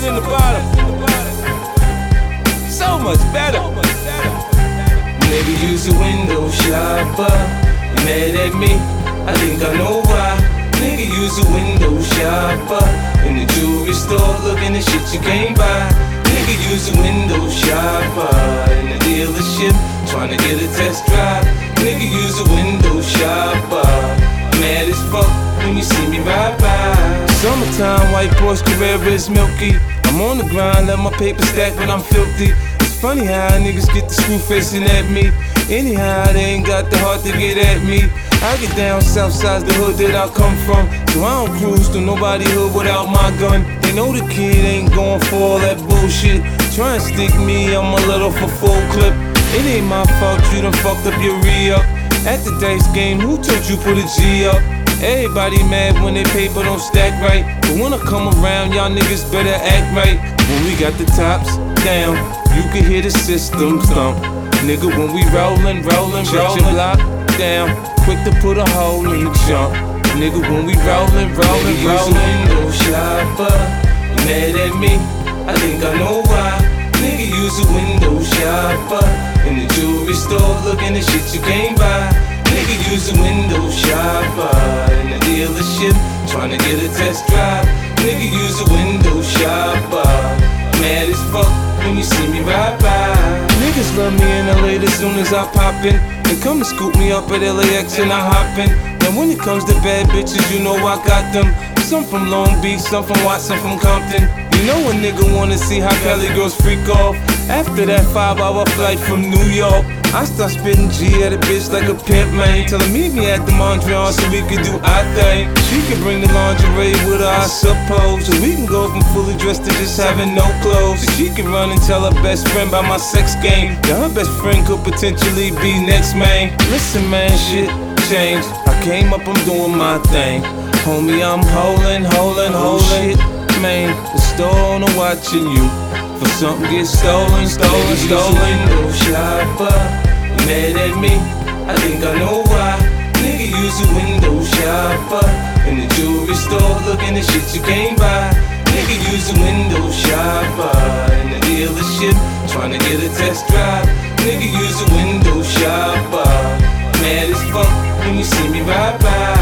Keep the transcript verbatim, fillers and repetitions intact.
it in the bottom. So much better. Nigga, use a window shopper. You mad at me? I think I know why. Nigga, use a window shopper. In the jewelry store, looking at shit you can't buy. Nigga, use a window shopper. In the dealership, trying to get a test drive. Nigga, use a window shopper. Mad as fuck when you see me ride by. Summertime, white Porsche Carrera is milky. I'm on the grind, let my paper stack when I'm filthy. It's funny how niggas get the screw facing at me. Anyhow, they ain't got the heart to get at me. I get down south side's the hood that I come from, so I don't cruise to nobody hood without my gun. They know the kid ain't going for all that bullshit. Try and stick me, I'm a little for full clip. It ain't my fault you done fucked up your re-up. At the dice game, who told you put a G up? Everybody mad when they paper don't stack right, but when I come around, y'all niggas better act right. When we got the tops down, you can hear the system thump. Nigga, when we rollin', rollin', rollin', block down, quick to put a hole in the jump. Nigga, when we rollin', rollin', rollin'. Window shopper, you mad at me? I think I know why. Nigga, use a window shopper. In the jewelry store, looking at shit you can't buy. Nigga, use a window shopper. In the dealership, trying to get a test drive. Nigga, use a window shopper. Mad as fuck when you see me ride by. Niggas love me in L A as soon as I pop in. They come and scoop me up at L A X and I hop in. Now when it comes to bad bitches, you know I got them. Some from Long Beach, some from Watson, from Compton. You know a nigga wanna see how Cali girls freak off. After that five hour flight from New York, I start spitting G at a bitch like a pimp, man. Tell her meet me at the Mondrian so we can do our thing. She can bring the lingerie with her, I suppose. So we can go from fully dressed to just having no clothes. So she can run and tell her best friend about my sex game. Now her best friend could potentially be next, man. Listen, man, shit changed. I came up, I'm doing my thing. Homie, I'm holding, holding, holding. Man, the store owner watching you. For something get stolen, stolen, stolen. Window shopper, you mad at me? I think I know why. Nigga, use a window shopper. In the jewelry store, looking at shit you can't buy. Nigga, use a window shopper. In the dealership, trying to get a test drive. Nigga, use a window shopper. Mad as fuck when you see me ride by.